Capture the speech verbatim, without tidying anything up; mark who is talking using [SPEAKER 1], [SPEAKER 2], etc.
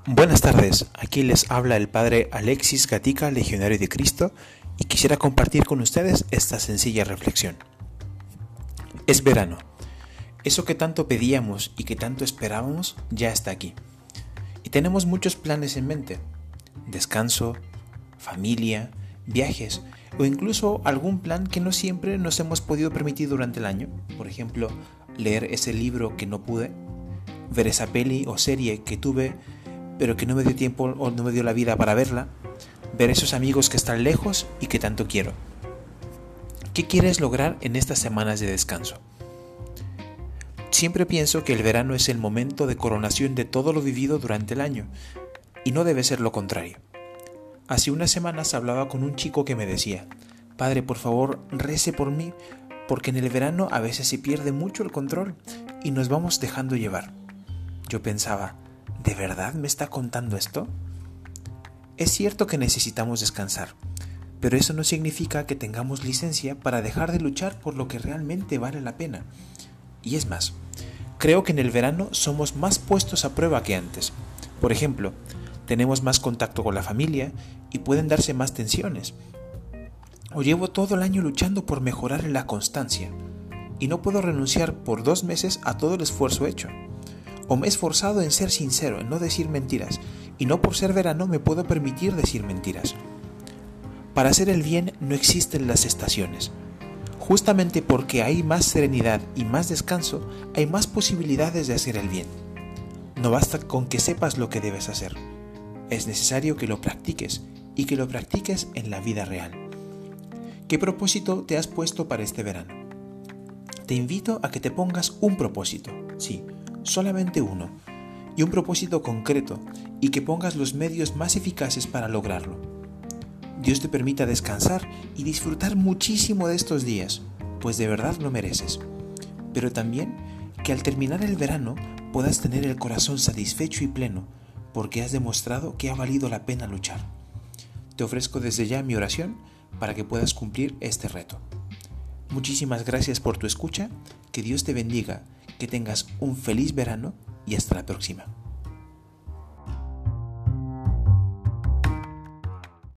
[SPEAKER 1] Buenas tardes, aquí les habla el Padre Alexis Gatica, Legionario de Cristo, y quisiera compartir con ustedes esta sencilla reflexión. Es verano. Eso que tanto pedíamos y que tanto esperábamos ya está aquí. Y tenemos muchos planes en mente. Descanso, familia, viajes o incluso algún plan que no siempre nos hemos podido permitir durante el año. Por ejemplo, leer ese libro que no pude, ver esa peli o serie que tuve pero que no me dio tiempo o no me dio la vida para verla, ver esos amigos que están lejos y que tanto quiero. ¿Qué quieres lograr en estas semanas de descanso? Siempre pienso que el verano es el momento de coronación de todo lo vivido durante el año, y no debe ser lo contrario. Hace unas semanas hablaba con un chico que me decía: Padre, por favor, rece por mí, porque en el verano a veces se pierde mucho el control y nos vamos dejando llevar. Yo pensaba, ¿de verdad me está contando esto? Es cierto que necesitamos descansar, pero eso no significa que tengamos licencia para dejar de luchar por lo que realmente vale la pena. Y es más, creo que en el verano somos más puestos a prueba que antes. Por ejemplo, tenemos más contacto con la familia y pueden darse más tensiones. O llevo todo el año luchando por mejorar en la constancia y no puedo renunciar por dos meses a todo el esfuerzo hecho. O me he esforzado en ser sincero, en no decir mentiras, y no por ser verano me puedo permitir decir mentiras. Para hacer el bien no existen las estaciones. Justamente porque hay más serenidad y más descanso, hay más posibilidades de hacer el bien. No basta con que sepas lo que debes hacer. Es necesario que lo practiques, y que lo practiques en la vida real. ¿Qué propósito te has puesto para este verano? Te invito a que te pongas un propósito, sí, solamente uno, y un propósito concreto, y que pongas los medios más eficaces para lograrlo. Dios te permita descansar y disfrutar muchísimo de estos días, pues de verdad lo mereces. Pero también que al terminar el verano puedas tener el corazón satisfecho y pleno, porque has demostrado que ha valido la pena luchar. Te ofrezco desde ya mi oración para que puedas cumplir este reto. Muchísimas gracias por tu escucha, que Dios te bendiga, que tengas un feliz verano y hasta la próxima.